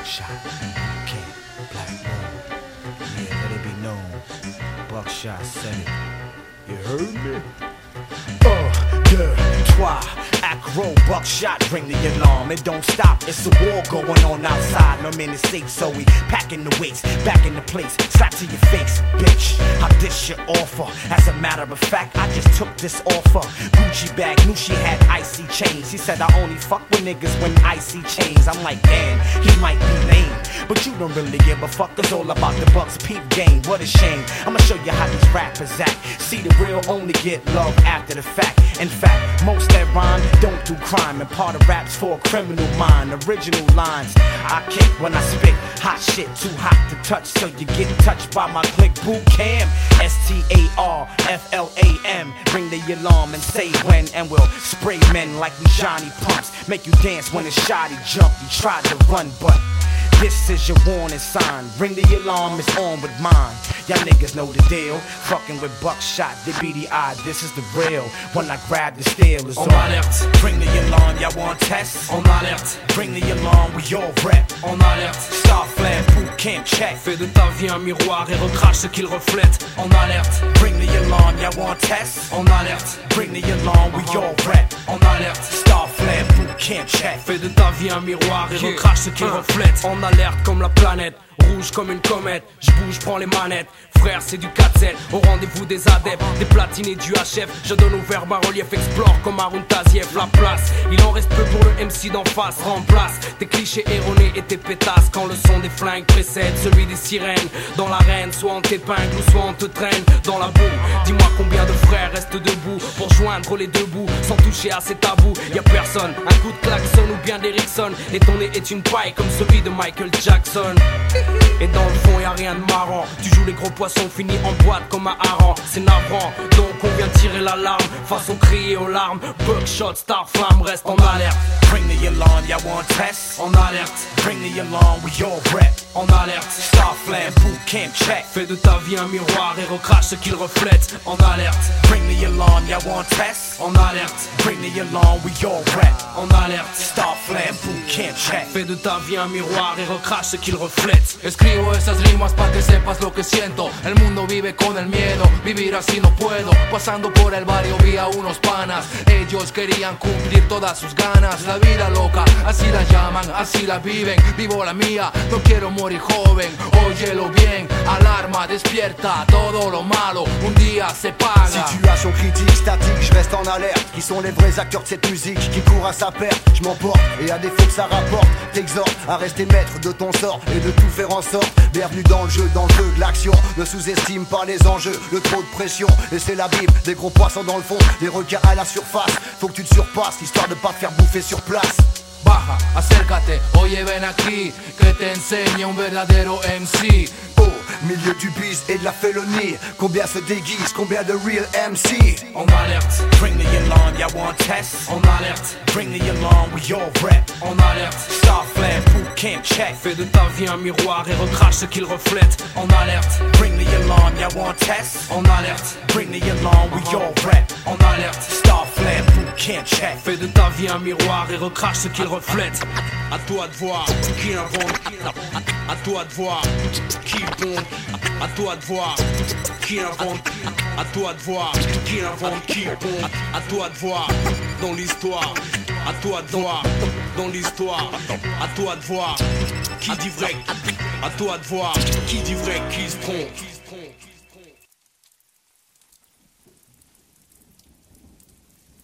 Buckshot, Camp, Black Moon. Yeah, let it be known. Buckshot said it. You heard me? 2, Acro, Buckshot, ring the alarm. It don't stop, it's a war going on outside. No man is safe, so we packing the weights, back in the place, slap to your face, bitch. I dish your offer. As a matter of fact, I just took this offer. Gucci bag, knew she had icy chains. He said I only fuck with niggas when icy chains. I'm like, damn, he might be lame, but you don't really give a fuck. It's all about the Bucks peep game. What a shame. I'ma show you how these rappers act. See, the real only get love after the fact. In fact, most that rhyme don't do crime, and part of rap's for a criminal mind. Original lines I kick when I spit. Hot shit, too hot to touch, so you get touched by my click. Boot cam, STARFLAM. Ring the alarm and say when, and we'll spray men like we Johnny Pumps. Make you dance when a shotty jump. You tried to run, but this is your warning sign. Ring the alarm, it's on with mine. Y'all niggas know the deal. Fucking with Buckshot, they be the eye. This is the real. When I grab the steel, it's on alerte. Ring the alarm, y'all want tests? On alerte. Ring the alarm, we all rap. En alerte. Star Flag, boot camp check. Fais de ta vie un miroir et recrache ce qu'il reflète. En alerte. Ring the alarm, y'all want tests? En alerte. Ring the alarm, we all rap. En alerte. Star Flag, boot camp check. Fais de ta vie un miroir et recrache ce qu'il reflète. En alerte comme la planète. Rouge comme une comète, j'bouge, prends les manettes. Frère, c'est du 4-7, au rendez-vous des adeptes. Des platines et du HF, je donne au verbe un relief. Explore comme Arun Taziev la place. Il en reste peu pour le MC d'en face. Remplace tes clichés erronés et tes pétasses. Quand le son des flingues précède celui des sirènes. Dans l'arène, soit on t'épingle ou soit on te traîne dans la boue. Dis-moi combien de frères restent debout pour joindre les deux bouts sans toucher à ces tabous. Y'a personne, un coup de klaxon ou bien d'Erickson. Et ton nez est une paille comme celui de Michael Jackson. Et dans le fond y'a rien de marrant. Tu joues les gros poissons, finis en boîte comme un hareng. C'est navrant, donc on vient tirer l'alarme. Façon crier aux larmes. Buckshot, Star Flamme, reste en alerte. Ring the alarm, y'all want tests? En alerte. Ring the alarm, we all rap. En alerte. Star Flamme, boot camp check. Fais de ta vie un miroir et recrache ce qu'il reflète. En alerte. Ring the alarm, y'all want tests? En alerte. Ring the alarm, we all rap. En alerte. Star Flamme, boot camp check. Fais de ta vie un miroir et recrache ce qu'il reflète. Escribo esas rimas para que sepas lo que siento. El mundo vive con el miedo, vivir así no puedo. Pasando por el barrio vi a unos panas. Ellos querían cumplir todas sus ganas. La vida loca, así la llaman, así la viven. Vivo la mía, no quiero morir joven. Óyelo bien, alarma, despierta. Todo lo malo, un día se paga. Situation critique, statique, je reste en alerte. Qui sont les vrais acteurs de cette musique qui courent à sa perte? Je m'emporte et à défaut que ça rapporte, t'exhorte à rester maître de ton sort et de tout faire en sorte. Bienvenue dans le jeu de l'action. Ne sous-estime pas les enjeux, le trop de pression. Et c'est la Bible, des gros poissons dans le fond, des requins à la surface. Faut que tu te surpasses, histoire de pas te faire bouffer sur place. Baja, acércate, oye ven aquí, que te enseñe un verdadero MC. Oh, milieu du biz et de la félonie. Combien se déguisent, combien de real MC? En alerte. Ring the alarm, y'all want tests? En alerte. Ring the alarm, we all rap. En alerte. Star Flag, boot camp check. Fais de ta vie un miroir et recrache ce qu'il reflète. En alerte. Ring the alarm, y'all want tests? En alerte. Ring the alarm, we all rap. En alerte. Star Flag, boot camp check. Fais de ta vie un miroir et recrache ce qu'il reflète. À toi de voir qui invente. À toi de voir qui bombe. À toi de voir qui invente. À toi de voir qui invente, qui bombe. À toi de voir dans l'histoire. À toi de voir dans l'histoire. À toi de voir qui dit vrai. À toi de voir qui dit vrai, qui se trompe.